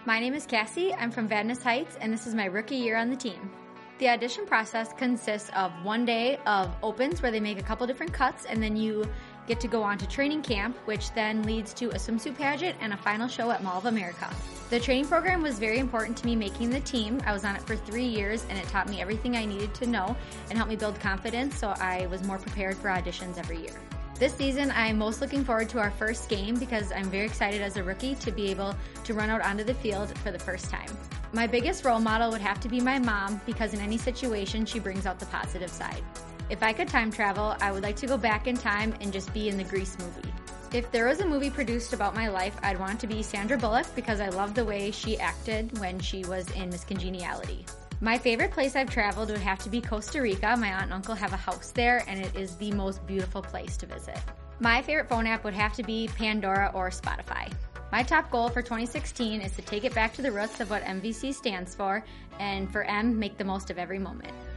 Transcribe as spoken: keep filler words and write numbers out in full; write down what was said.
My name is Cassie. I'm from Vadnais Heights, and this is my rookie year on the team. The audition process consists of one day of opens where they make a couple different cuts, and then you get to go on to training camp, which then leads to a swimsuit pageant and a final show at Mall of America. The training program was very important to me making the team. I was on it for three years, and it taught me everything I needed to know and helped me build confidence, so I was more prepared for auditions every year. This season, I'm most looking forward to our first game because I'm very excited as a rookie to be able to run out onto the field for the first time. My biggest role model would have to be my mom because in any situation, she brings out the positive side. If I could time travel, I would like to go back in time and just be in the Grease movie. If there was a movie produced about my life, I'd want to be Sandra Bullock because I love the way she acted when she was in Miss Congeniality. My favorite place I've traveled would have to be Costa Rica. My aunt and uncle have a house there, and it is the most beautiful place to visit. My favorite phone app would have to be Pandora or Spotify. My top goal for twenty sixteen is to take it back to the roots of what M V C stands for, and for M, make the most of every moment.